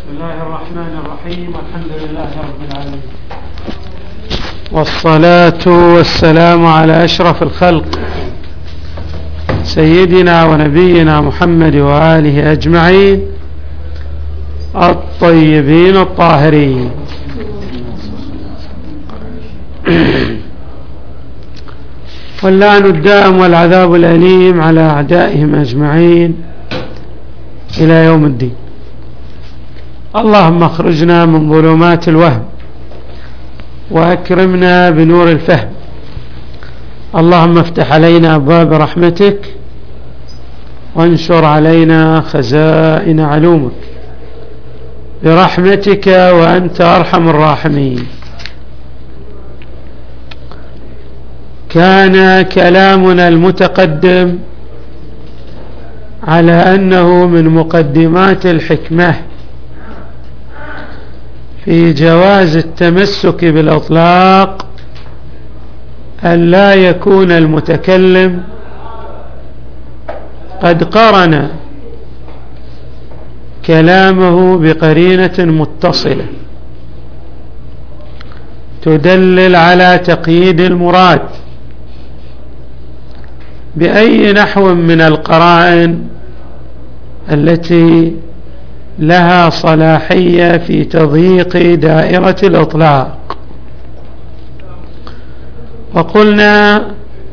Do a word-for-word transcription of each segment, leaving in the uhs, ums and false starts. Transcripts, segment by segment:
بسم الله الرحمن الرحيم، والحمد لله رب العالمين، والصلاة والسلام على أشرف الخلق سيدنا ونبينا محمد وآله أجمعين الطيبين الطاهرين. واللعن الدائم والعذاب الأليم على أعدائهم أجمعين إلى يوم الدين. اللهم اخرجنا من ظلمات الوهم وأكرمنا بنور الفهم. اللهم افتح علينا أبواب رحمتك وانشر علينا خزائن علومك برحمتك وأنت أرحم الراحمين. كان كلامنا المتقدم على أنه من مقدمات الحكمة في جواز التمسك بالإطلاق أن لا يكون المتكلم قد قرن كلامه بقرينة متصلة تدلل على تقييد المراد بأي نحو من القرائن التي لها صلاحية في تضييق دائرة الإطلاق. وقلنا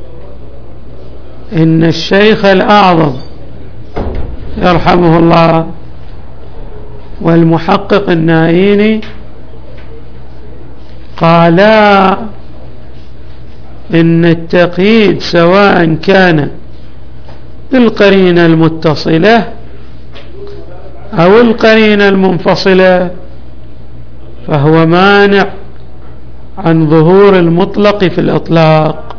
إن الشيخ الأعظم يرحمه الله والمحقق النائيني قالا إن التقييد سواء كان بالقرينة المتصلة أو القرينة المنفصلة فهو مانع عن ظهور المطلق في الإطلاق.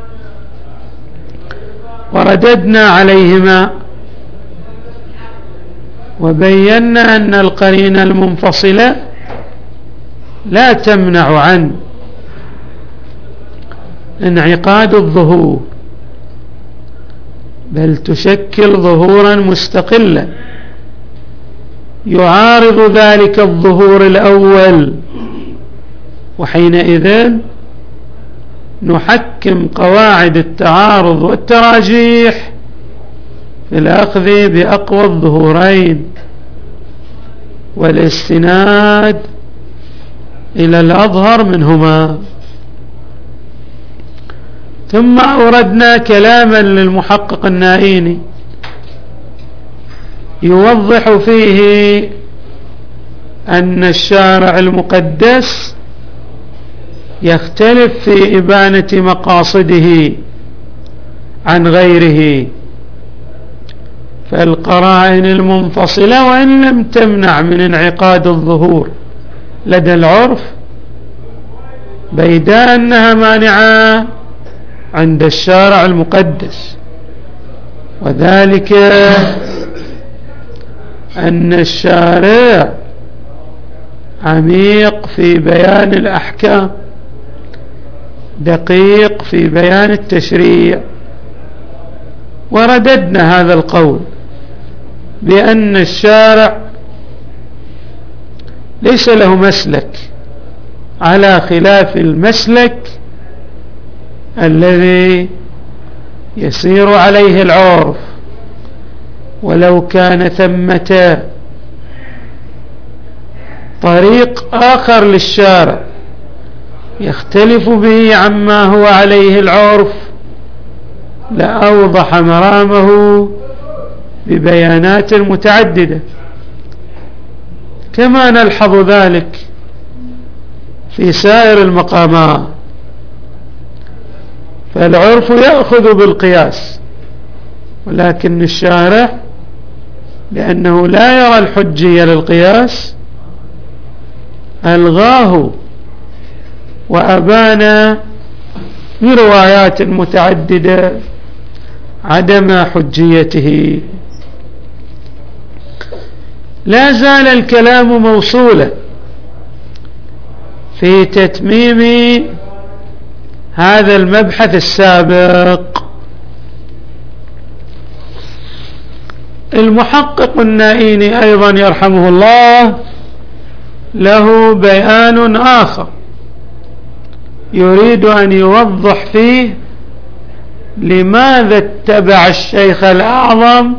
ورددنا عليهما وبينا أن القرينة المنفصلة لا تمنع عن انعقاد الظهور بل تشكل ظهورا مستقلا يعارض ذلك الظهور الأول، وحينئذ نحكم قواعد التعارض والتراجيح في الأخذ بأقوى الظهورين والاستناد إلى الأظهر منهما. ثم أوردنا كلاما للمحقق النائيني يوضح فيه أن الشارع المقدس يختلف في إبانة مقاصده عن غيره، فالقرائن المنفصلة وإن لم تمنع من انعقاد الظهور لدى العرف بيد أنها مانعة عند الشارع المقدس، وذلك أن الشارع عميق في بيان الأحكام دقيق في بيان التشريع. ورددنا هذا القول بأن الشارع ليس له مسلك على خلاف المسلك الذي يسير عليه العرف، ولو كان ثمة طريق آخر للشارع يختلف به عما هو عليه العرف لأوضح مرامه ببيانات متعددة، كما نلحظ ذلك في سائر المقامات. فالعرف يأخذ بالقياس، ولكن الشارع لأنه لا يرى الحجية للقياس ألغاه وأبان بروايات متعددة عدم حجيته. لا زال الكلام موصولا في تتميم هذا المبحث السابق. المحقق النائيني أيضا يرحمه الله له بيان آخر يريد أن يوضح فيه لماذا اتبع الشيخ الأعظم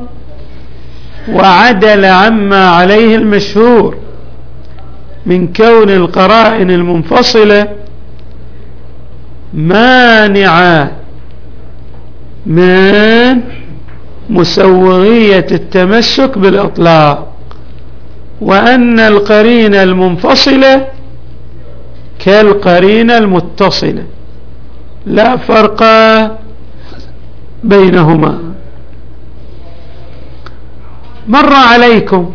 وعدل عما عليه المشهور من كون القرائن المنفصلة مانعة من مسوغية التمسك بالإطلاق، وأن القرينة المنفصلة كالقرينة المتصلة لا فرق بينهما. مر عليكم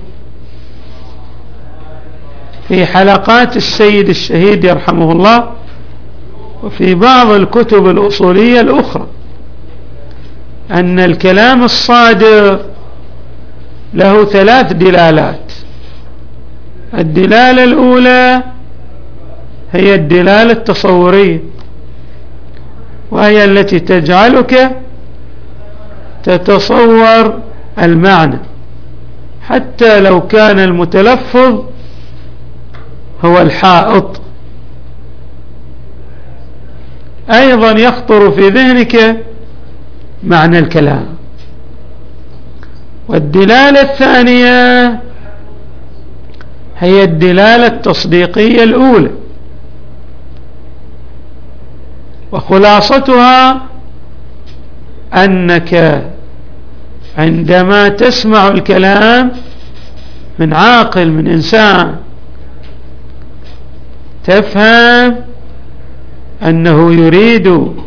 في حلقات السيد الشهيد يرحمه الله وفي بعض الكتب الأصولية الأخرى أن الكلام الصادر له ثلاث دلالات. الدلالة الأولى هي الدلالة التصورية، وهي التي تجعلك تتصور المعنى حتى لو كان المتلفظ هو الحائط. أيضا يخطر في ذهنك معنى الكلام. والدلالة الثانية هي الدلالة التصديقية الأولى، وخلاصتها أنك عندما تسمع الكلام من عاقل من إنسان تفهم أنه يريد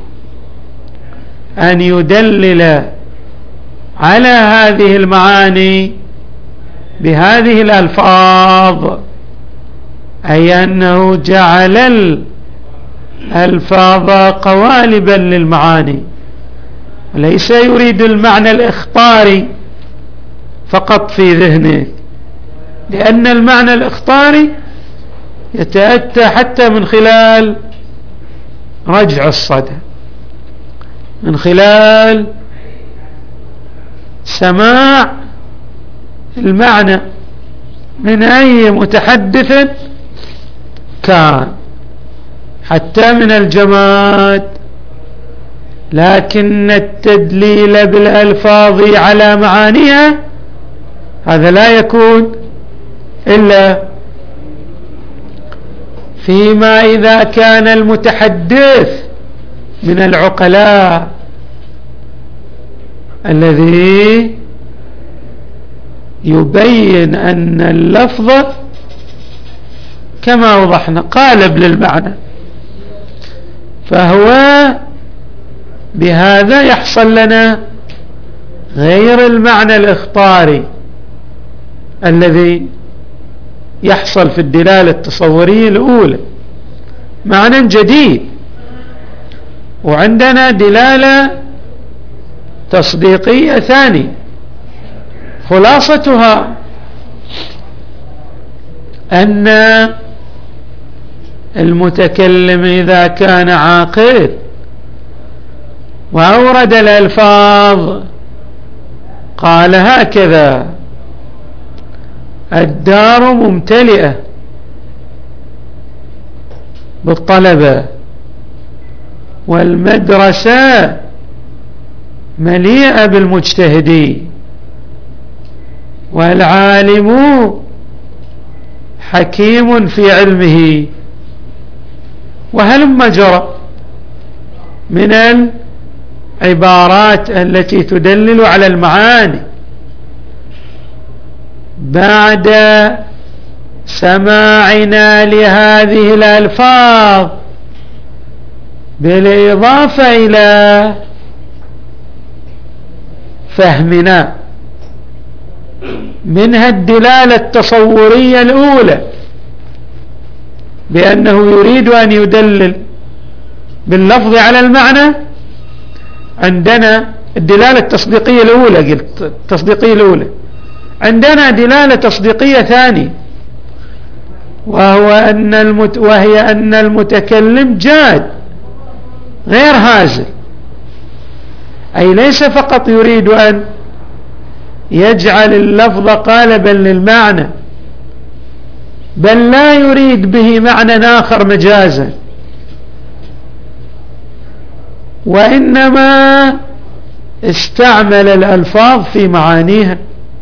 أن يدلل على هذه المعاني بهذه الألفاظ، أي أنه جعل الألفاظ قوالبا للمعاني، وليس يريد المعنى الإخطاري فقط في ذهنه، لأن المعنى الإخطاري يتأتى حتى من خلال رجع الصدى، من خلال سماع المعنى من أي متحدث كان، حتى من الجماد. لكن التدليل بالألفاظ على معانيها هذا لا يكون إلا فيما إذا كان المتحدث من العقلاء الذي يبين أن اللفظ كما وضحنا قالب للمعنى، فهو بهذا يحصل لنا غير المعنى الإخطاري الذي يحصل في الدلالة التصورية الأولى، معنى جديد. وعندنا دلالة تصديقية ثانية، خلاصتها أن المتكلم إذا كان عاقل وأورد الألفاظ قال هكذا: الدار ممتلئة بالطلبة، والمدرسة مليئة بالمجتهدين، والعالم حكيم في علمه، وهلم جرى من العبارات التي تدلل على المعاني. بعد سماعنا لهذه الألفاظ بالإضافة إلى فهمنا منها الدلالة التصورية الأولى بأنه يريد أن يدلل باللفظ على المعنى، عندنا الدلالة التصديقية الأولى، قلت التصديقية الأولى. عندنا دلالة تصديقية ثانية، وهو أن المت... وهي أن المتكلم جاد غير هازل، أي ليس فقط يريد أن يجعل اللفظ قالبا للمعنى، بل لا يريد به معنى آخر مجازا، وإنما استعمل الألفاظ في معانيها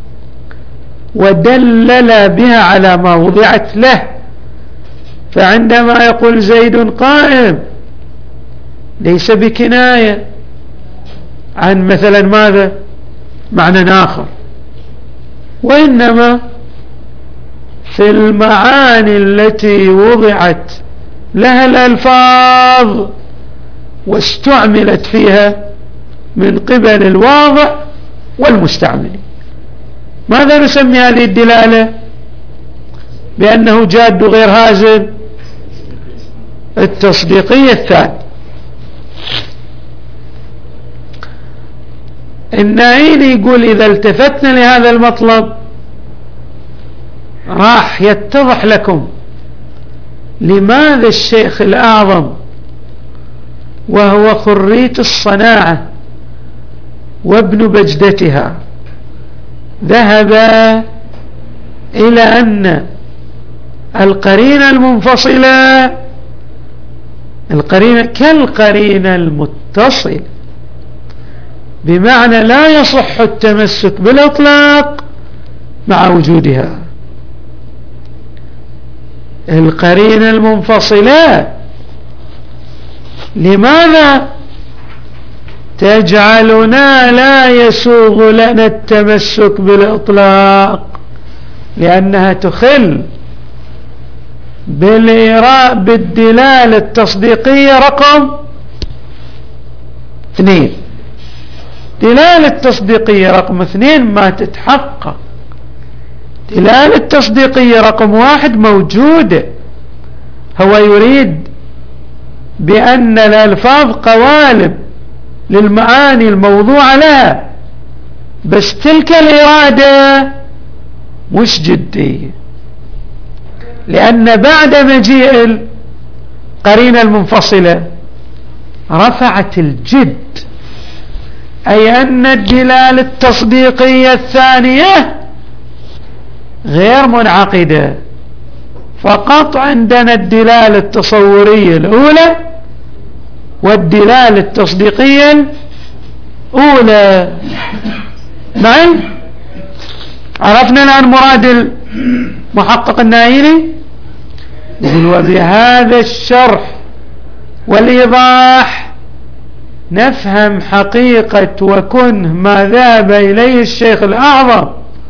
ودلل بها على ما وضعت له. فعندما يقول زيد قائم ليس بكناية عن مثلا ماذا معنى آخر، وإنما في المعاني التي وضعت لها الألفاظ واستعملت فيها من قبل الواضع والمستعمل. ماذا نسمي هذه الدلالة؟ بأنه جاد غير هازل؟ التصديقية الثانية. النعيني يقول إذا التفتنا لهذا المطلب راح يتضح لكم لماذا الشيخ الأعظم وهو خريت الصناعة وابن بجدتها ذهب إلى أن القرينة المنفصلة القرينة كالقرينة المتصلة، بمعنى لا يصح التمسك بالإطلاق مع وجودها. القرينة المنفصلة لماذا تجعلنا لا يسوغ لنا التمسك بالإطلاق؟ لأنها تخل بالإراء بالدلالة التصديقية رقم اثنين. دلالة التصديقية رقم اثنين ما تتحقق. دلالة التصديقية رقم واحد موجودة، هو يريد بأن الألفاظ قوالب للمعاني الموضوعة لها، بس تلك الإرادة مش جدية، لأن بعد مجيء القرينة المنفصلة رفعت الجد، أي أن الدلالة التصديقية الثانية غير منعقدة، فقط عندنا الدلالة التصورية الأولى والدلالة التصديقية الأولى. نعم، عرفنا الآن مراد المحقق النايلي. يقول وبهذا الشرح والإيضاح نفهم حقيقة وكنه ما ذهب إليه الشيخ الأعظم،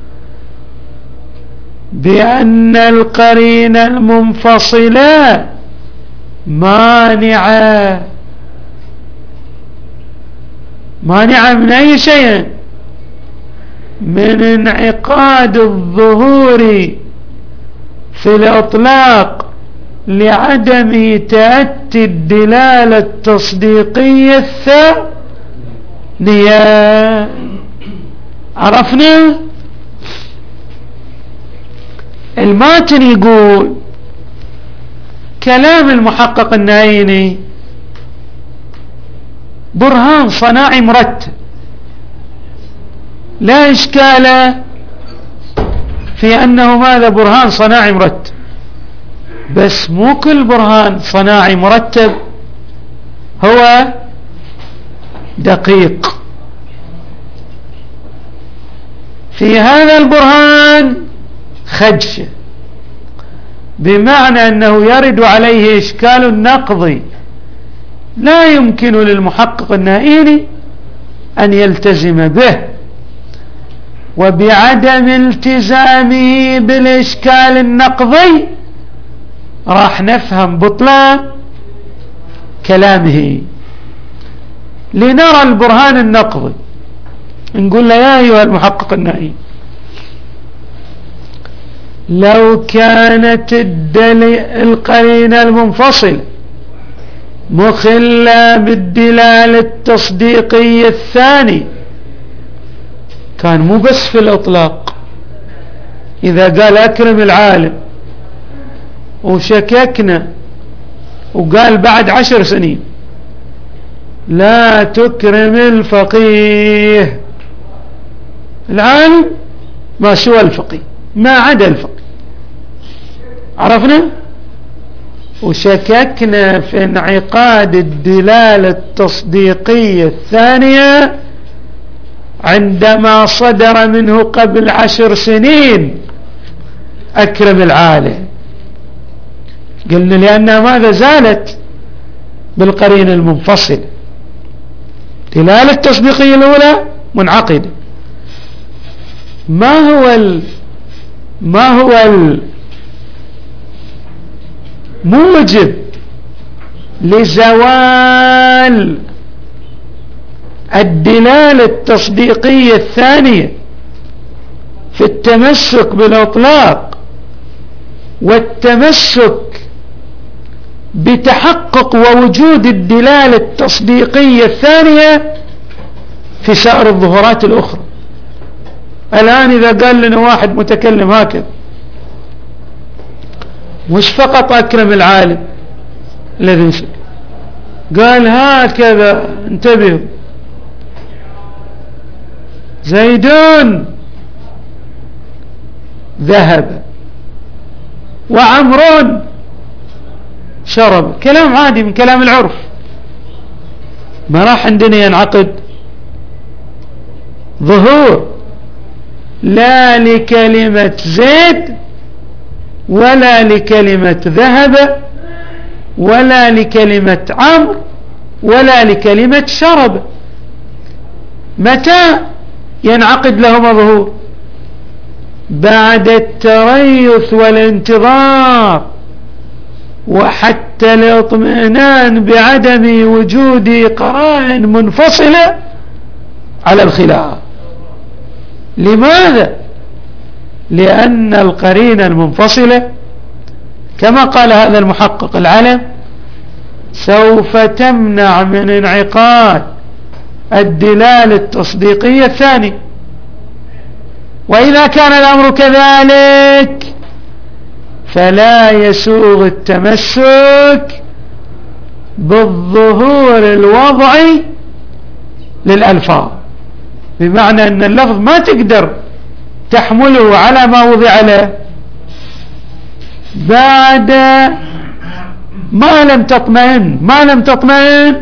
بأن القرينة المنفصلة مانعة مانعة من أي شيء، من انعقاد الظهور في الإطلاق لعدم تأتي الدلالة التصديقية الثانية. عرفنا؟ الماتن يقول كلام المحقق النايني برهان صناعي مرتب، لا إشكال في أنه ماذا برهان صناعي مرتب، بس مو كل برهان صناعي مرتب هو دقيق. في هذا البرهان خدشة، بمعنى أنه يرد عليه إشكال نقضي لا يمكن للمحقق النائيني أن يلتزم به، وبعدم التزامه بالإشكال النقضي راح نفهم بطلان كلامه. لنرى البرهان النقضي نقول له يا أيها المحقق النائي، لو كانت القرينة المنفصلة مخلة بالدلالة التصديقية الثاني كان مو بس في الإطلاق، إذا قال أكرم العالم وشككنا وقال بعد عشر سنين لا تكرم الفقيه، العالم ما سوى الفقيه ما عدا الفقيه، عرفنا؟ وشككنا في انعقاد الدلالة التصديقية الثانية عندما صدر منه قبل عشر سنين أكرم العالم. قلنا لأنها ماذا زالت بالقرينة المنفصلة. دلالة التصديقية الأولى منعقدة. ما هو ال ما هو الموجب لزوال الدلالة التصديقية الثانية في التمسك بالإطلاق والتمسك بتحقق ووجود الدلالة التصديقية الثانية في سائر الظهورات الأخرى؟ الآن إذا قال لنا واحد متكلم هكذا، مش فقط أكرم العالم الذي مسك قال هكذا، انتبهوا، زيدون ذهب وعمر شرب، كلام عادي من كلام العرف، ما راح عندنا ينعقد ظهور لا لكلمة زيد ولا لكلمة ذهب ولا لكلمة عمرو ولا لكلمة شرب. متى ينعقد لهما ظهور؟ بعد التريث والانتظار وحتى الاطمئنان بعدم وجود قرائن منفصلة على الخلاف. لماذا؟ لأن القرينة المنفصلة كما قال هذا المحقق العلم سوف تمنع من انعقاد الدلالة التصديقية الثانية. وإذا كان الأمر كذلك فلا يسوغ التمسك بالظهور الوضعي للألفاظ، بمعنى أن اللفظ ما تقدر تحمله على ما وضع له بعد ما لم تطمئن ما لم تطمئن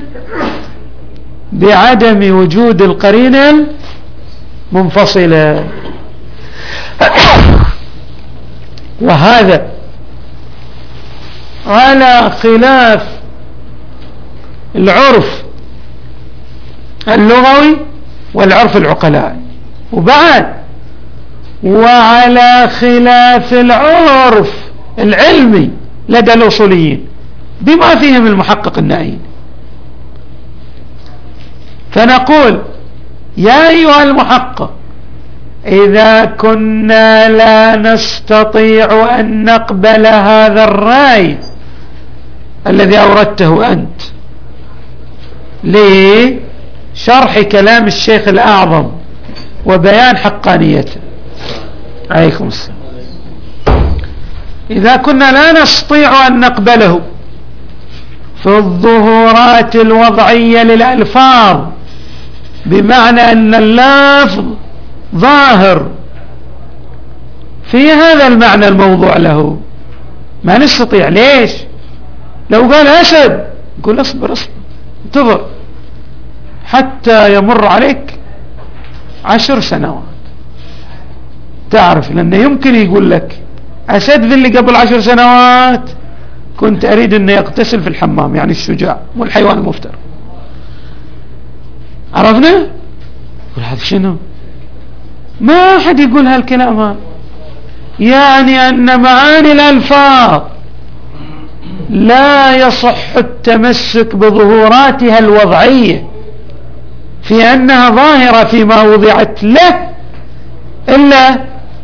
بعدم وجود القرينة المنفصلة. وهذا على خلاف العرف اللغوي والعرف العقلائي، وبعد وعلى خلاف العرف العلمي لدى الأصوليين بما فيهم المحقق النائين. فنقول يا أيها المحقق، إذا كنا لا نستطيع أن نقبل هذا الرأي الذي أوردته أنت لشرح كلام الشيخ الأعظم وبيان حقانيته، عليكم السلام، إذا كنا لا نستطيع أن نقبله في الظهورات الوضعية للألفاظ، بمعنى أن اللفظ ظاهر في هذا المعنى الموضوع له، ما نستطيع. ليش؟ لو قال أسد نقول اصبر اصبر انتظر حتى يمر عليك عشر سنوات تعرف، لأنه يمكن يقول لك أسد في اللي قبل عشر سنوات كنت أريد أنه يغتسل في الحمام، يعني الشجاع مو الحيوان المفترس. عرفنا؟ يقول هذا شنو؟ ما أحد يقول هالكلام هذا، يعني أن معاني الألفاظ لا يصح التمسك بظهوراتها الوضعية في أنها ظاهرة فيما وضعت له إلا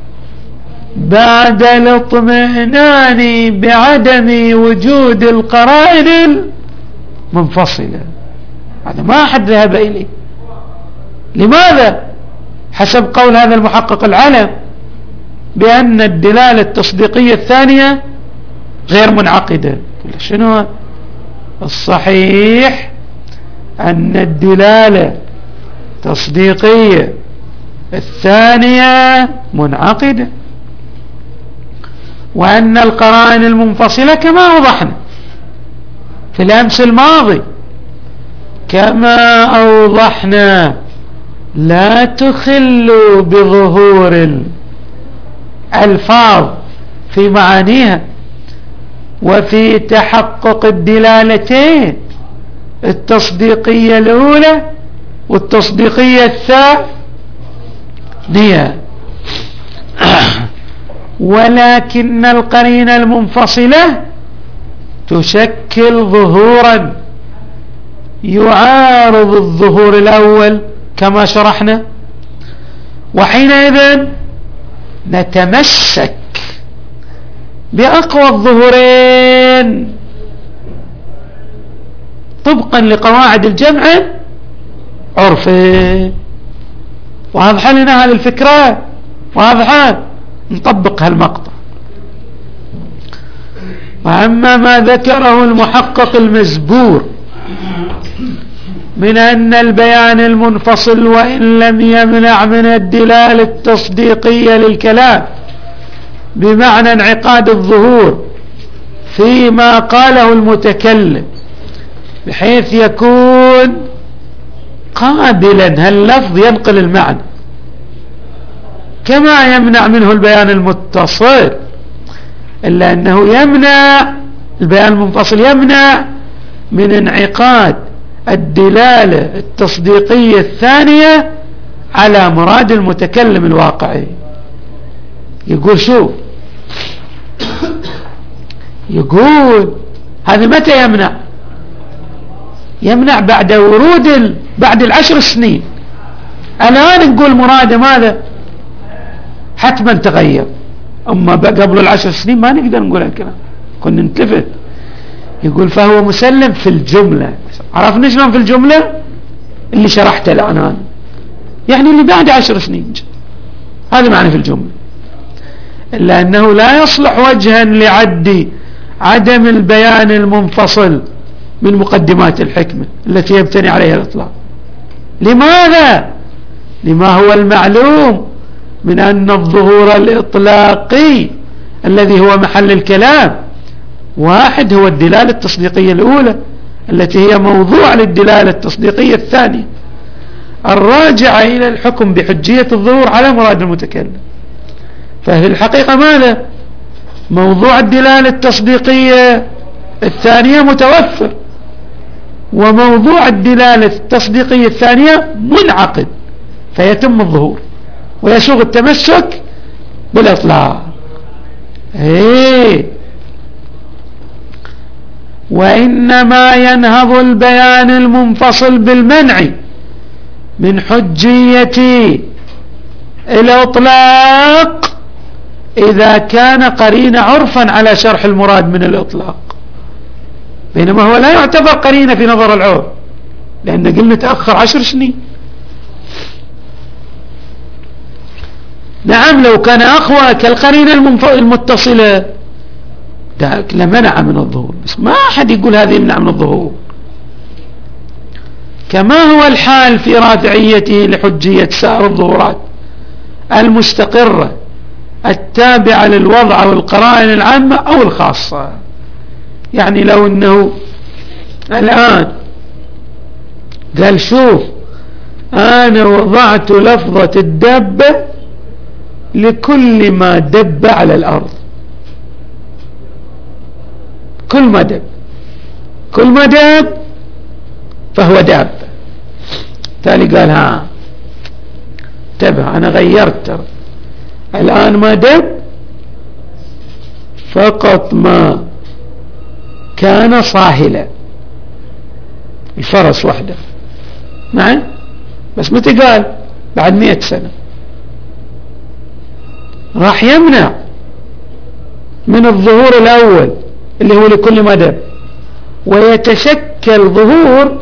بعد الاطمئنان بعدم وجود القرائن المنفصلة. هذا ما أحد ذهب إليه. لماذا؟ حسب قول هذا المحقق العلم بأن الدلالة التصديقية الثانية غير منعقدة. شنو الصحيح؟ أن الدلالة التصديقية الثانية منعقدة. وأن القرائن المنفصلة كما وضحنا في الأمس الماضي، كما أوضحنا لا تخل بظهور الألفاظ في معانيها وفي تحقق الدلالتين التصديقية الأولى والتصديقية الثانية، ولكن القرينة المنفصلة تشكل ظهورا يعارض الظهور الأول كما شرحنا، وحينئذ نتمسك بأقوى الظهورين طبقا لقواعد الجمع عرفي. واضحة لنا هذه الفكرة؟ واضحة؟ نطبق هالمقطع. وأما ما ذكره المحقق المزبور من أن البيان المنفصل وإن لم يمنع من الدلالة التصديقية للكلام بمعنى انعقاد الظهور فيما قاله المتكلم بحيث يكون قابلا هاللفظ ينقل المعنى كما يمنع منه البيان المتصل، إلا أنه يمنع البيان المنفصل يمنع من انعقاد الدلالة التصديقية الثانية على مراد المتكلم الواقعي. يقول شو يقول هذا متى يمنع؟ يمنع بعد ورود ال... بعد العشر سنين. الآن نقول مراده ماذا؟ حتما تغير، أما قبل العشر سنين ما نقدر نقول الكلام، كنا نتلفت. يقول فهو مسلم في الجملة. عرفنا شلون في الجملة؟ اللي شرحته الآن هذا يعني اللي بعد عشر سنين، هذا معنى في الجملة. إلا أنه لا يصلح وجها لعد عدم البيان المنفصل من مقدمات الحكمة التي يبتني عليها الإطلاق. لماذا؟ لما هو المعلوم من أن الظهور الإطلاقي الذي هو محل الكلام واحد، هو الدلالة التصديقية الأولى التي هي موضوع للدلالة التصديقية الثانية الراجعة إلى الحكم بحجية الظهور على مراد المتكلم. ففي الحقيقة ماذا؟ موضوع الدلالة التصديقية الثانية متوفر، وموضوع الدلالة التصديقية الثانية منعقد، فيتم الظهور ويسوغ التمسك بالإطلاق. ايه وإنما ينهض البيان المنفصل بالمنع من حجية الإطلاق إذا كان قرين عرفا على شرح المراد من الإطلاق، بينما هو لا يعتبر قرينة في نظر العرف لأن قلنا تأخر عشر سنين. نعم لو كان أقوى كالقرينة المتصلة لمنع من الظهور، بس ما أحد يقول هذا يمنع من الظهور، كما هو الحال في رافعيته لحجية سائر الظهورات المستقرة التابعة للوضع والقرائن العامة أو الخاصة. يعني لو أنه الآن قال شوف أنا وضعت لفظة الدابة لكل ما دب على الأرض، كل ما دب كل ما دب فهو دابة. تالي قال ها انتبه أنا غيرت الآن ما دب فقط ما كان صاهلا، الفرس وحده معي، بس متى قال؟ بعد مئة سنة. راح يمنع من الظهور الأول اللي هو لكل مدى، ويتشكل ظهور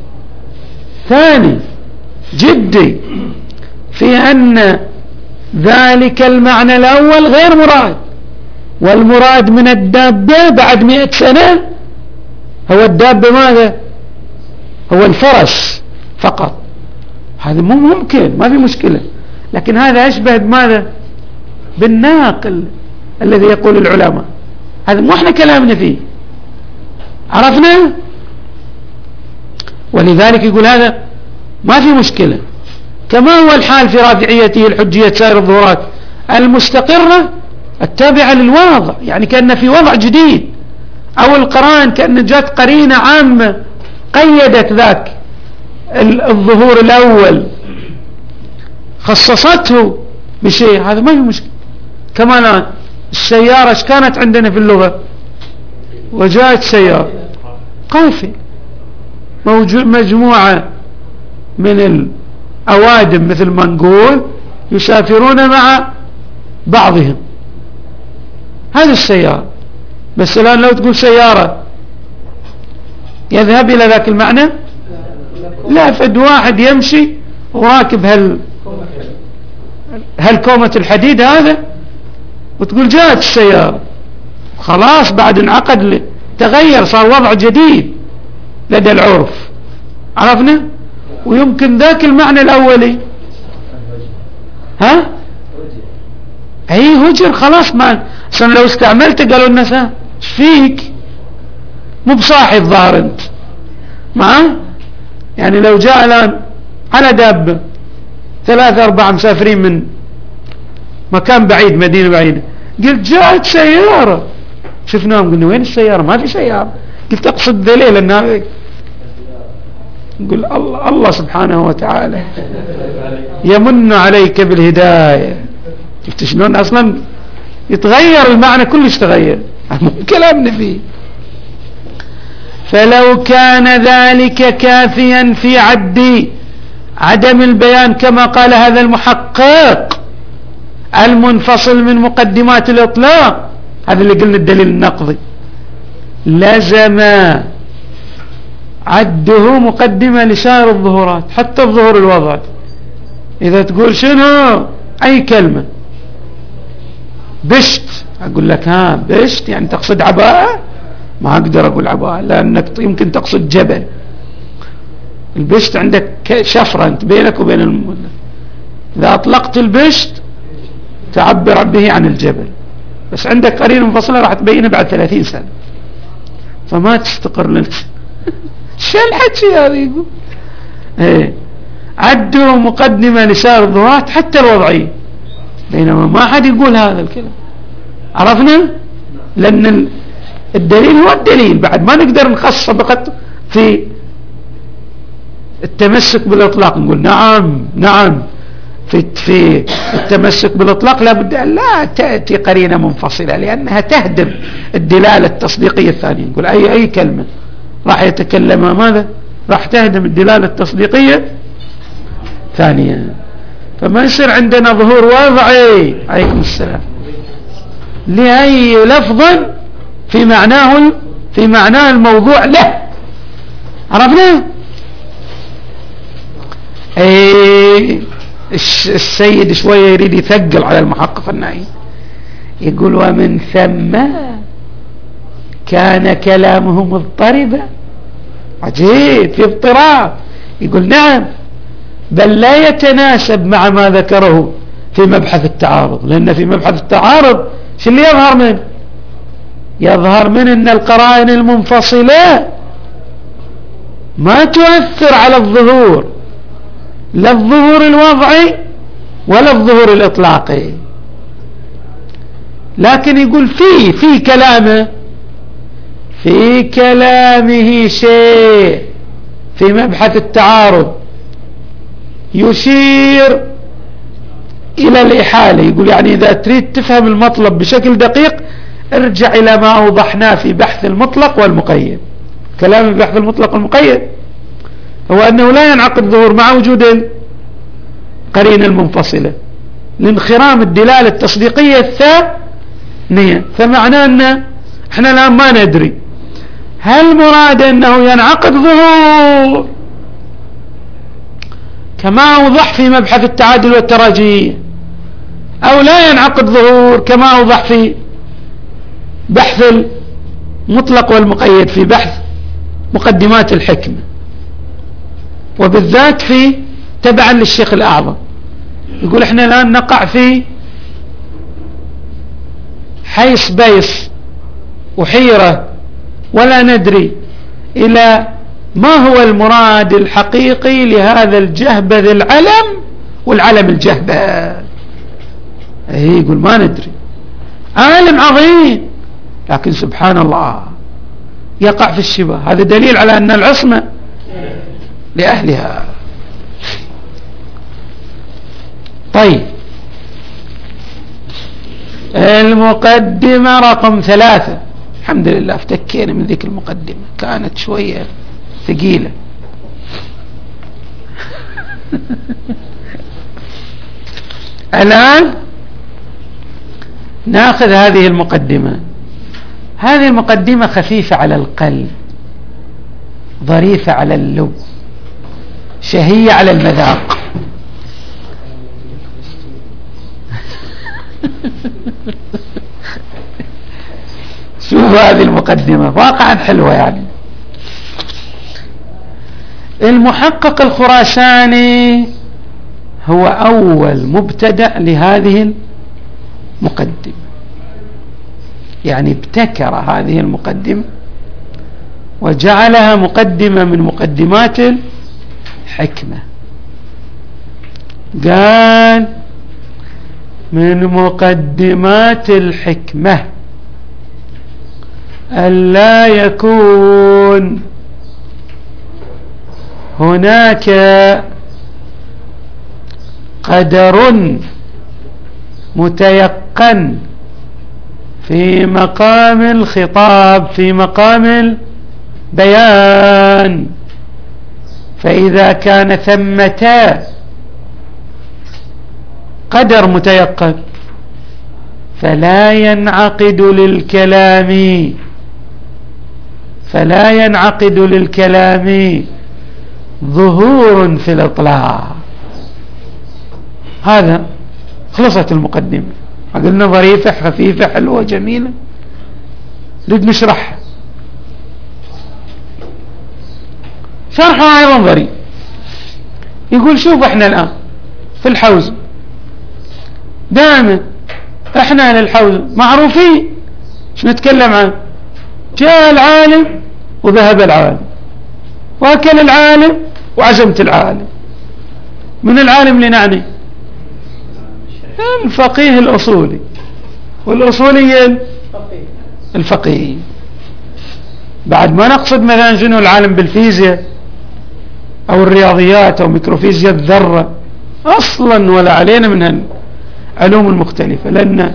ثاني جدي في أن ذلك المعنى الأول غير مراد، والمراد من الدابة بعد مئة سنة هو الدابة ماذا؟ هو الفرس فقط. هذا مو ممكن، ما في مشكلة، لكن هذا أشبه بماذا؟ بالناقل الذي يقول العلماء، هذا مو احنا كلامنا فيه، عرفنا؟ ولذلك يقول هذا ما في مشكلة، كما هو الحال في رافعيته الحجية سائر الظهورات المستقرة التابعة للواضع، يعني كأن في وضع جديد، أو القرائن كأن جاءت قرينة عامة قيدت ذاك الظهور الأول خصصته بشيء، هذا ما في مشكلة. كما الآن السيارة ايش كانت عندنا في اللغة؟ وجاءت سيارة قافلة، مجموعة من الأوادم مثل ما نقول يسافرون مع بعضهم، هذه السيارة. بس الآن لو تقول سيارة يذهب إلى ذاك المعنى؟ لا، فد واحد يمشي وراكب هال هالكومة الحديد هذا وتقول جاءت السيارة، خلاص بعد انعقد تغير، صار وضع جديد لدى العرف، عرفنا؟ ويمكن ذاك المعنى الأولي ها اي هجر، خلاص ما عشان لو استعملت قالوا الناس ايش فيك مو بصاحي الظاهر انت معه. يعني لو جاء الان على دابة ثلاثة أربعة مسافرين من مكان بعيد مدينة بعيدة، قلت جاءت سيارة، شفناهم قلنا وين السيارة؟ ما في سيارة. قلت أقصد ذليل أنها نقول الله الله سبحانه وتعالى يمن عليك بالهداية. شفت شلون أصلا يتغير المعنى كلش تغير كلامنا فيه. فلو كان ذلك كافيا في عد عدم البيان كما قال هذا المحقق المنفصل من مقدمات الإطلاق، هذا اللي قلنا الدليل النقضي، لزم عده مقدمة لسائر الظهورات حتى الظهور الوضعي. إذا تقول شنو أي كلمة بشت، أقول لك ها بشت يعني تقصد عباءة؟ ما أقدر أقول عباءة لأنك يمكن تقصد جبل. البشت عندك شفرة أنت بينك وبين المدن، إذا أطلقت البشت تعبر به عن الجبل، بس عندك قرينة منفصلة راح تبينها بعد ثلاثين سنة، فما تستقر لك شو الحكي هذا؟ يقول ايه عدوا مقدمة لسائر الظهورات حتى الوضعية، بينما ما حد يقول هذا الكلام، عرفنا؟ لأن الدليل هو الدليل، بعد ما نقدر نخصص فقط في التمسك بالإطلاق نقول نعم نعم في في التمسك بالإطلاق لابد أن لا تأتي قرينة منفصلة لأنها تهدم الدلالة التصديقية الثانية. نقول أي أي كلمة راح يتكلمها ماذا؟ راح تهدم الدلالة التصديقية ثانية، فما يصير عندنا ظهور وضعي عليكم السلام لأي لفظ في معناه في معناه الموضوع له، عرفنا؟ اي السيد شوية يريد يثقل على المحقق النائي، يقول ومن ثم كان كلامه مضطربا. عجيب، في اضطراب. يقول نعم بل لا يتناسب مع ما ذكره في مبحث التعارض، لأن في مبحث التعارض شو اللي يظهر منه؟ يظهر من أن القرائن المنفصلة ما تؤثر على الظهور، لا الظهور الوضعي ولا الظهور الإطلاقي، لكن يقول في في كلامه في كلامه شيء في مبحث التعارض يشير إلى الإحالة. يقول يعني إذا تريد تفهم المطلب بشكل دقيق ارجع إلى ما أوضحناه في بحث المطلق والمقيد. كلام بحث المطلق والمقيد هو أنه لا ينعقد ظهور مع وجود القرينة المنفصلة لانخرام الدلالة التصديقية الثانية، فمعناه أن احنا الآن ما ندري هل مراد أنه ينعقد ظهور كما أوضح في مبحث التعادل والتراجيح أو لا ينعقد ظهور كما أوضح في بحث المطلق والمقيد في بحث مقدمات الحكمة، وبالذات في تبعا للشيخ الأعظم. يقول احنا الآن نقع في حيص بيص وحيرة ولا ندري إلى ما هو المراد الحقيقي لهذا الجهبذ العلم والعلم الجهبذ. هي يقول ما ندري، عالم عظيم لكن سبحان الله يقع في الشبه. هذا دليل على أن العصمة لأهلها. طيب المقدمة رقم ثلاثة. الحمد لله افتكينا من ذيك المقدمة، كانت شوية ثقيلة. الآن ناخذ هذه المقدمة. هذه المقدمة خفيفة على القلب، ظريفة على اللب، شهية على المذاق. شوفوا هذه المقدمة واقعا حلوة. يعني المحقق الخراساني هو أول مبتدأ لهذه المقدمة، يعني ابتكر هذه المقدمة وجعلها مقدمة من مقدمات الحكمة. قال من مقدمات الحكمة ألا يكون هناك قدر متيقن في مقام الخطاب، في مقام البيان، فإذا كان ثمة قدر متيقن فلا ينعقد للكلام فلا ينعقد للكلام ظهور في الإطلاق. هذا خلصت المقدمة. قلنا ظريفة خفيفة حلوة جميلة، نريد نشرحها. شرحها أيضا ظريف. يقول شوف احنا الآن في الحوزة دائما احنا للحوزة معروفين شو نتكلم عنه. جاء العالم وذهب العالم، واكل العالم وعزمت العالم. من العالم لنعني الفقيه الأصولي، والأصولي الفقيه. بعد ما نقصد مثلا شنو العالم بالفيزياء أو الرياضيات أو ميكروفيزياء الذرة أصلا، ولا علينا من العلوم المختلفة، لأن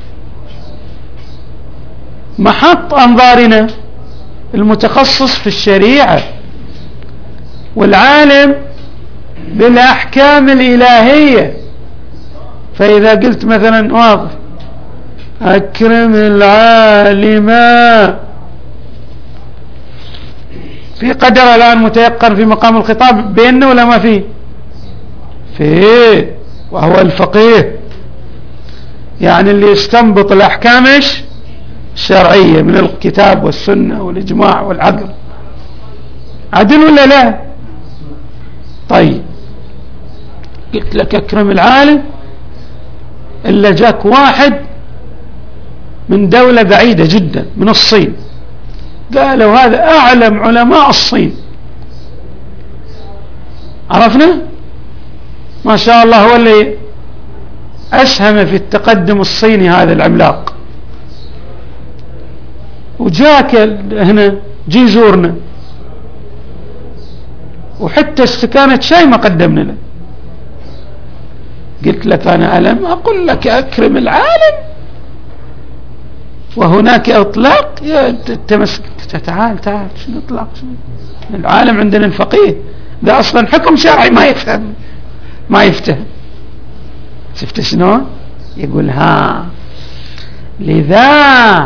محط أنظارنا المتخصص في الشريعة، والعالم بالأحكام الإلهية. فإذا قلت مثلا واضح أكرم العالم، في قدر الآن متيقن في مقام الخطاب بيننا ولا ما فيه؟ فيه، وهو الفقيه، يعني اللي يستنبط الأحكام الشرعية من الكتاب والسنة والإجماع والعقل. عدل ولا لا؟ طيب قلت لك أكرم العالم، إلا جاك واحد من دولة بعيدة جدا من الصين قالوا هذا أعلم علماء الصين، عرفنا ما شاء الله هو اللي أسهم في التقدم الصيني هذا العملاق، وجاك هنا جي زورنا وحتى استكانة شيء ما قدمنا له. قلت لك أنا ألم أقول لك أكرم العالم وهناك إطلاق؟ تمسك تعال تعال شنو إطلاق؟ شنو العالم عندنا الفقيه ده أصلا حكم شرعي ما يفهم ما يفتهم. شفت شنو يقول؟ ها لذا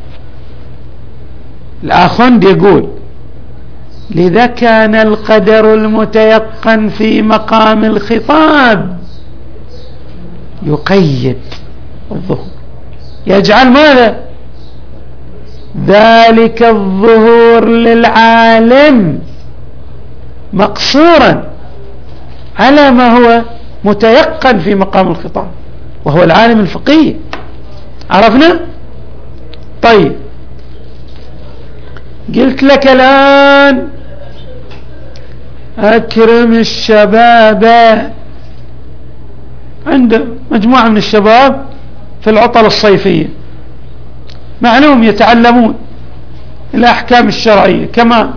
الآخوند يقول لذا كان القدر المتيقن في مقام الخطاب يقيد الظهور، يجعل ماذا؟ ذلك الظهور للعالم مقصورا على ما هو متيقن في مقام الخطاب، وهو العالم الفقيه. عرفنا؟ طيب قلت لك الآن أكرم الشباب، عند مجموعة من الشباب في العطل الصيفية معلوم يتعلمون الأحكام الشرعية كما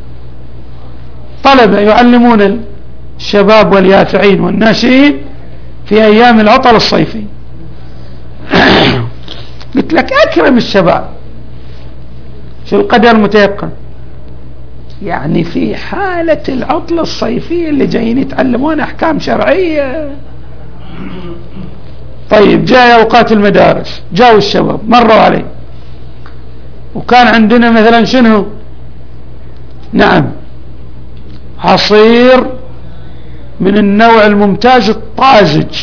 طلبة يعلمون الشباب واليافعين والناشئين في أيام العطل الصيفي. قلت لك أكرم الشباب، شو القدر متيقن؟ يعني في حالة العطلة الصيفية اللي جايين يتعلمون أحكام شرعية. طيب جاء أوقات المدارس، جاءوا الشباب مروا عليه، وكان عندنا مثلا شنو؟ نعم عصير من النوع الممتاز الطازج،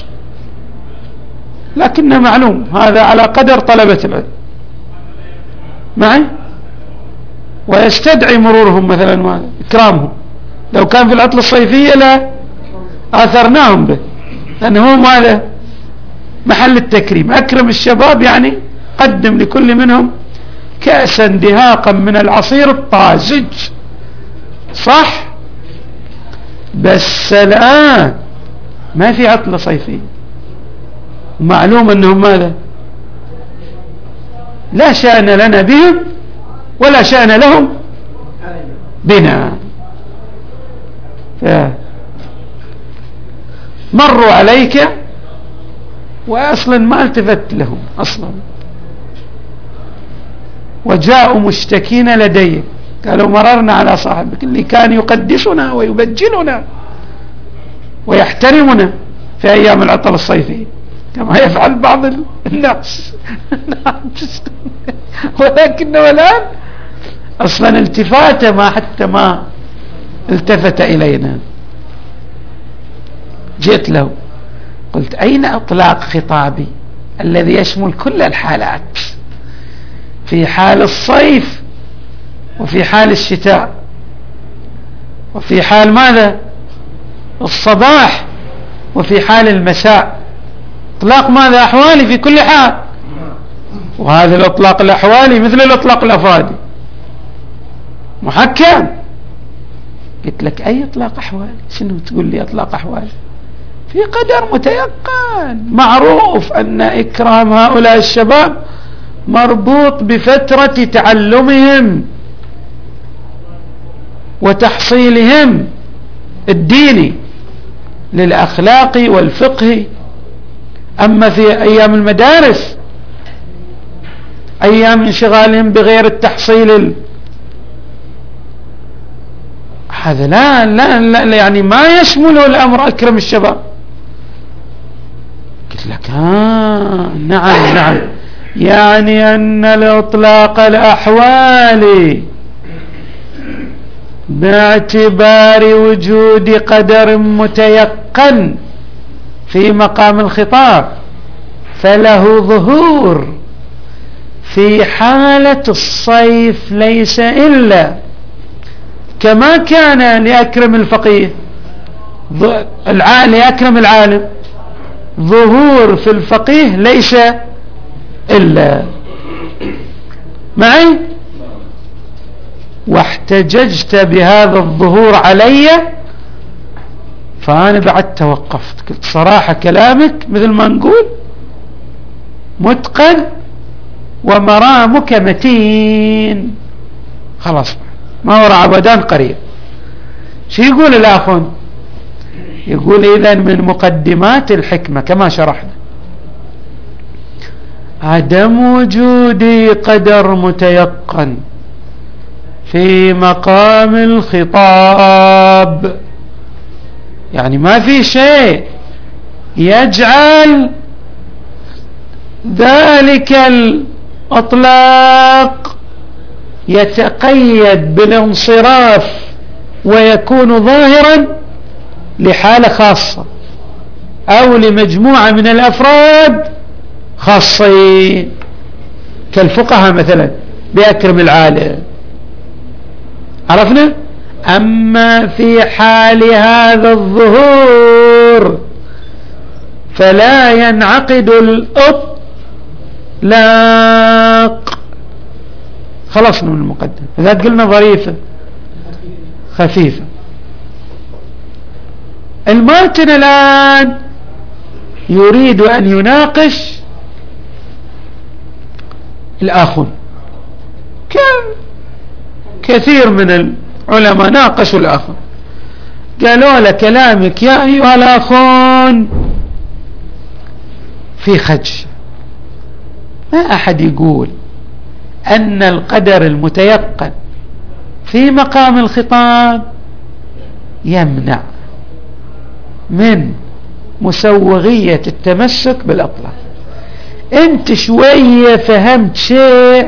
لكنه معلوم هذا على قدر طلبة العلم معي، ويستدعي مرورهم مثلا إكرامهم. لو كان في العطلة الصيفية لا آثرناهم به، لأنه هم هذا محل التكريم. أكرم الشباب يعني قدم لكل منهم كأسا دهاقا من العصير الطازج، صح؟ بس الآن ما في عطلة صيفية، معلوم أنهم ماذا؟ لا شأن لنا بهم ولا شأن لهم بنا. مروا عليك وأصلا ما التفت لهم أصلا، وجاءوا مشتكين لدي قالوا مررنا على صاحبك اللي كان يقدسنا ويبجلنا ويحترمنا في أيام العطل الصيفي كما يفعل بعض الناس. ولكنه الآن أصلا التفاته ما حتى ما التفت إلينا. جئت له قلت أين أطلاق خطابي الذي يشمل كل الحالات، في حال الصيف وفي حال الشتاء وفي حال ماذا؟ الصباح وفي حال المساء. اطلاق ماذا؟ أحوالي في كل حال، وهذا الأطلاق الأحوالي مثل الأطلاق الأفرادي محكم. قلت لك أي إطلاق أحوالي؟ شنو تقول لي إطلاق أحوالي؟ في قدر متيقن معروف أن إكرام هؤلاء الشباب مربوط بفترة تعلمهم وتحصيلهم الديني للأخلاق والفقه. أما في أيام المدارس أيام انشغالهم بغير التحصيل هذا لا, لا, لا يعني ما يشمله الأمر أكرم الشباب. قلت لك آه نعم نعم، يعني أن الإطلاق الأحوالي باعتبار وجود قدر متيقن في مقام الخطاب فله ظهور في حالة الصيف ليس إلا كما كان لأكرم الفقيه لأكرم العالم ظهور في الفقيه ليس إلا معي. واحتججت بهذا الظهور علي، فأنا بعد توقفت قلت صراحة كلامك مثل ما نقول متقن ومرامك متين، خلاص ما وراء عبدان قريب. شو يقول الآخون؟ يقول إذن من مقدمات الحكمة كما شرحنا عدم وجود قدر متيقن في مقام الخطاب، يعني ما في شيء يجعل ذلك الإطلاق يتقيد بالانصراف ويكون ظاهرا لحالة خاصة أو لمجموعة من الأفراد خاصين كالفقهاء مثلا بأكرم العالم، عرفنا. أما في حال هذا الظهور فلا ينعقد الإطلاق خلصنا من المقدمة. إذا قلنا ظريفة خفيفة. الماتن الآن يريد أن يناقش الآخون. كان كثير من العلماء ناقشوا الآخون، قالوا له كلامك يا أيها الآخون في خدش. ما أحد يقول أن القدر المتيقن في مقام الخطاب يمنع من مسوغية التمسك بالأطلاق. أنت شوية فهمت شيء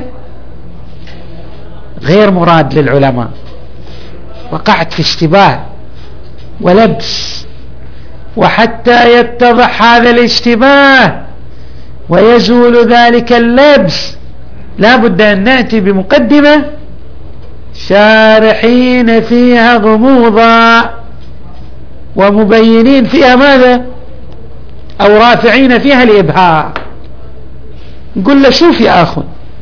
غير مراد للعلماء، وقعت في اشتباه ولبس، وحتى يتضح هذا الاشتباه ويزول ذلك اللبس لا بد أن نأتي بمقدمة شارحين فيها غموضا ومبينين فيها ماذا، أو رافعين فيها الإبهام. نقول له شوف يا أخو،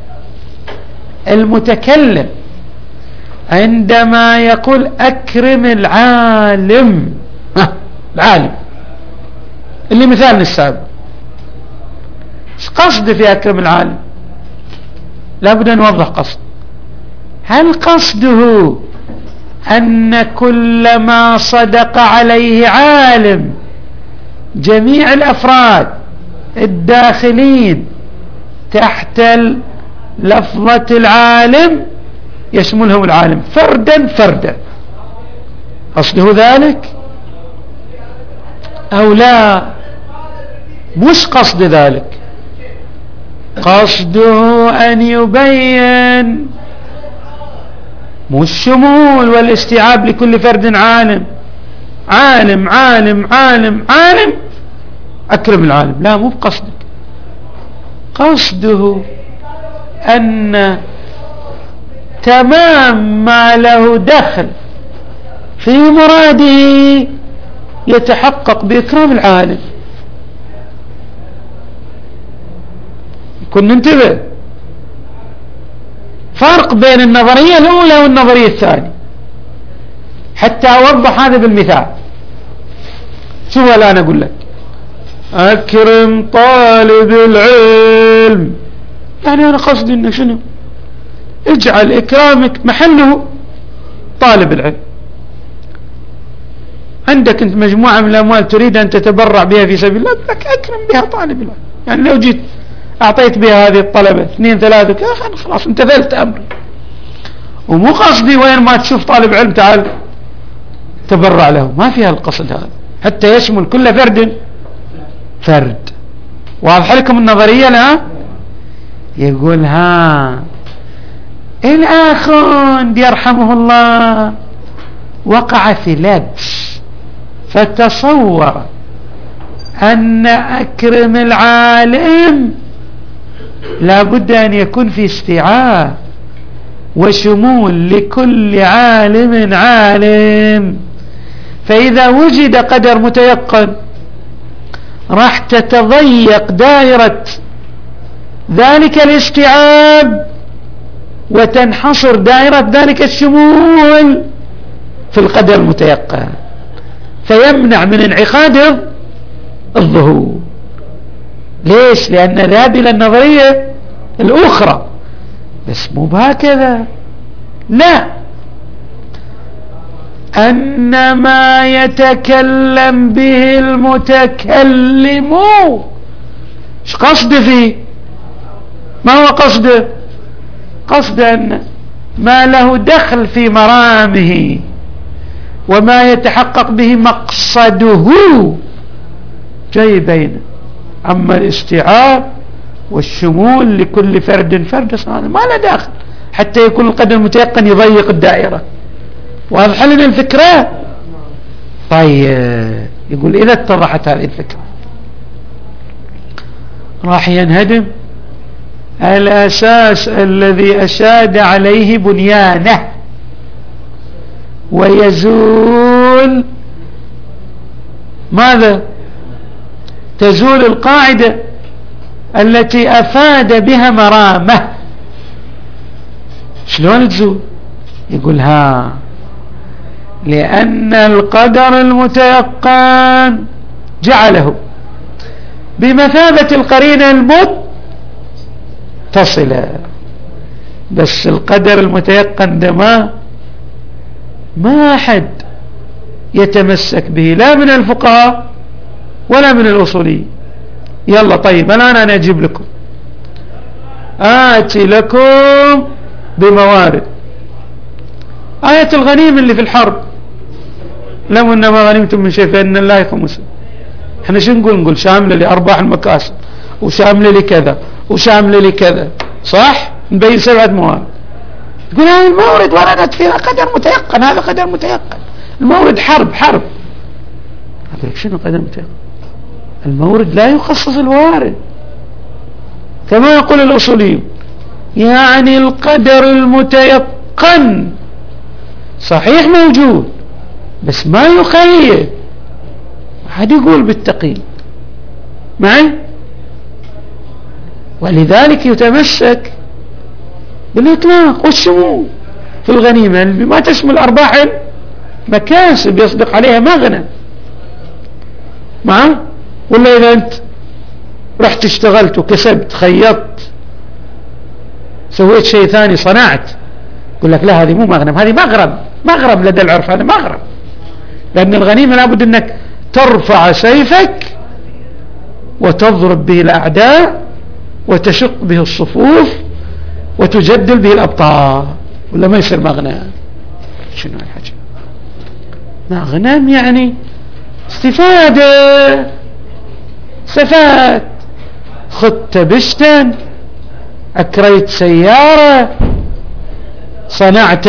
المتكلم عندما يقول أكرم العالم، العالم اللي مثالنا السابق، ايش قصده في أكرم العالم؟ لابد أن نوضح قصد. هل قصده أن كل ما صدق عليه عالم جميع الأفراد الداخلين تحت لفظة العالم يشملهم العالم فردا فردا، قصده ذلك أو لا؟ مش قصد ذلك، قصده أن يبين مش الشمول والاستيعاب لكل فرد عالم عالم عالم عالم عالم أكرم العالم، لا مو بقصدك. قصده أن تمام ما له دخل في مراده يتحقق بإكرام العالم. كنا ننتبه فرق بين النظرية الأولى والنظرية الثانية حتى أوضح هذا بالمثال. شو الآن أقول لك أكرم طالب العلم، يعني أنا قصدي إنه شنو؟ اجعل إكرامك محله طالب العلم. عندك أنت مجموعة من الأموال تريد أن تتبرع بها في سبيل الله، لك أكرم بها طالب العلم. يعني لو جيت أعطيت بها هذه الطلبة اثنين ثلاثة كذا خلاص امتثلت أمري، ومو قصدي وين ما تشوف طالب علم تعال تبرع له، ما فيها القصد هذا، حتى يشمل كل فرد فرد. واضح لكم النظرية؟ لا يقول ها الآخون يرحمه الله وقع في لبس، فتصور أن أكرم العالم لابد أن يكون في استيعاب وشمول لكل عالم عالم. فإذا وجد قدر متيقن راح تتضيق دائرة ذلك الاستيعاب وتنحصر دائرة ذلك الشمول في القدر المتيقن، فيمنع من انعقاد الظهور. ليش؟ لأن ذهب إلى النظرية الأخرى، بس مو بهكذا، لا، أن ما يتكلم به المتكلم ايش قصده فيه؟ ما هو قصده؟ قصده أن ما له دخل في مرامه وما يتحقق به مقصده جاي بينه، أما الاستيعاب والشمول لكل فرد فرد هذا ما له داخل، حتى يكون القدر المتيقن يضيق الدائرة. واضح لنا الفكرة؟ طيب يقول إذا اتضحت هذه الفكرة راح ينهدم الأساس الذي أشاد عليه بنيانه، ويزول ماذا؟ تزول القاعدة التي أفاد بها مرامه. شلون تزول؟ يقول ها لأن القدر المتيقن جعله بمثابة القرينة المتصلة، بس القدر المتيقن ده ما ما أحد يتمسك به لا من الفقهاء ولا من الأصوليين. يلا طيب الآن أنا أجيب لكم، آتي لكم بموارد. آية الغنيمة اللي في الحرب، لم إنما غنمتم من شيء فإن الله خمسه. احنا شو نقول؟ نقول شاملة لأرباح المكاسب وشاملة لكذا وشاملة لكذا، صح؟ نبين سبعة موارد. تقول هذا المورد وردت فيها قدر متيقن، هذا قدر متيقن. المورد حرب حرب، أقول شنو قدر متيقن؟ المورد لا يخصص الوارد كما يقول الأصوليون، يعني القدر المتيقن صحيح موجود بس ما يقيد. أحد يقول بالتقييد معي، ولذلك يتمسك بالإطلاق والشمول في الغنيمة ما تشمل أرباح مكاسب يصدق عليها مغنى معه. ولا إذا أنت رحت اشتغلت وكسبت خيطت سويت شيء ثاني صنعت، يقول لك لا هذه مو مغنم، هذه مغرب. مغرب لدى العرف هذا مغرب، لأن الغنيمة لابد أنك ترفع سيفك وتضرب به الأعداء وتشق به الصفوف وتجدل به الأبطال، ولا ما يصير مغنم. شنو الحاجة؟ مغنم يعني استفادة، استفاد، خدت بشتا، أكريت سيارة، صنعت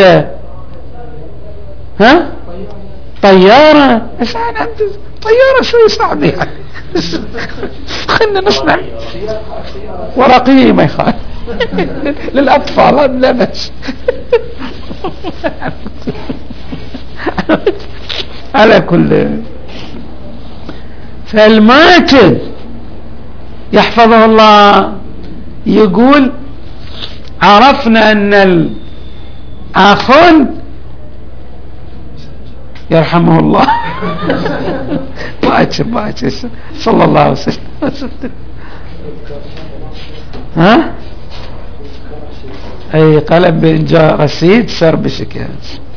ها طيارة. بس أنا طيارة شوي صعب يعني خلنا نصنع ورقية ما يخالف للأطفال لا بس على كل. فالماتب يحفظه الله يقول عرفنا أن الآخون يرحمه الله باكر باكر صلى الله عليه وسلم. ها اي قلم بإن جاء رصيد سر بشكل